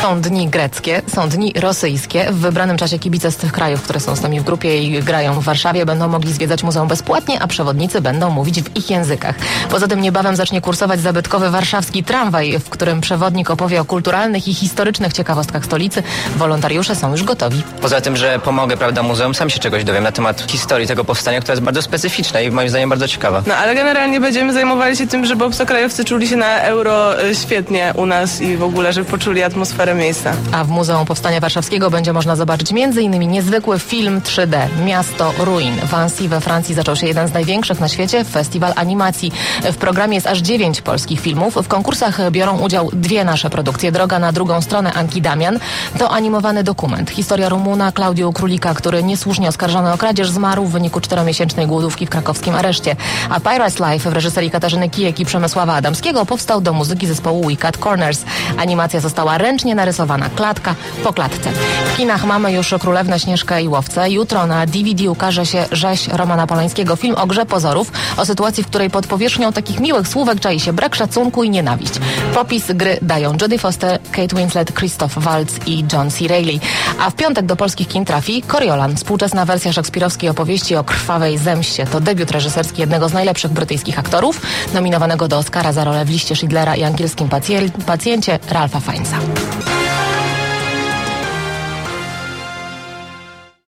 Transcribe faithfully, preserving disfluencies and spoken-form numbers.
Są dni greckie, są dni rosyjskie. W wybranym czasie kibice z tych krajów, które są z nami w grupie i grają w Warszawie, będą mogli zwiedzać muzeum bezpłatnie, a przewodnicy będą mówić w ich językach. Poza tym niebawem zacznie kursować zabytkowy warszawski tramwaj, w którym przewodnik opowie o kulturalnych i historycznych ciekawostkach stolicy. Wolontariusze są już gotowi. Poza tym, że pomogę, prawda, muzeum, sam się czegoś dowiem na temat historii tego powstania, która jest bardzo specyficzna i moim zdaniem bardzo ciekawa. No ale generalnie będziemy zajmowali się tym, żeby obcokrajowcy czuli się na euro y, świetnie u nas i w ogóle, żeby poczuli atmosferę miejsca. A w Muzeum Powstania Warszawskiego będzie można zobaczyć między innymi niezwykły film trzy D Miasto Ruin. W Annecy we Francji zaczął się jeden z największych na świecie festiwal animacji. W programie jest aż dziewięć polskich filmów. W konkursach biorą udział dwie nasze produkcje. Droga na drugą stronę Anki Damian to animowany dokument. Historia Rumuna Klaudiu Królika, który niesłusznie oskarżony o kradzież zmarł w wyniku czteromiesięcznej głodówki w krakowskim areszcie. A Pirates Life w reżyserii Katarzyny Kijek i Przemysława Adamskiego powstał do muzyki zespołu We Cut Corners. Animacja została ręcznie narysowana, klatka po klatce. W kinach mamy już Królewnę Śnieżkę i Łowcę. Jutro na D V D ukaże się Rzeź Romana Polańskiego, film o grze pozorów, o sytuacji, w której pod powierzchnią takich miłych słówek czai się brak szacunku i nienawiść. Popis gry dają Jodie Foster, Kate Winslet, Christoph Waltz i John C. Reilly. A w piątek do polskich kin trafi Coriolan, współczesna wersja szekspirowskiej opowieści o krwawej zemście. To debiut reżyserski jednego z najlepszych brytyjskich aktorów, nominowanego do Oscara za rolę w liście Schindlera i angielskim pacjencie Ralpha Fiennesa.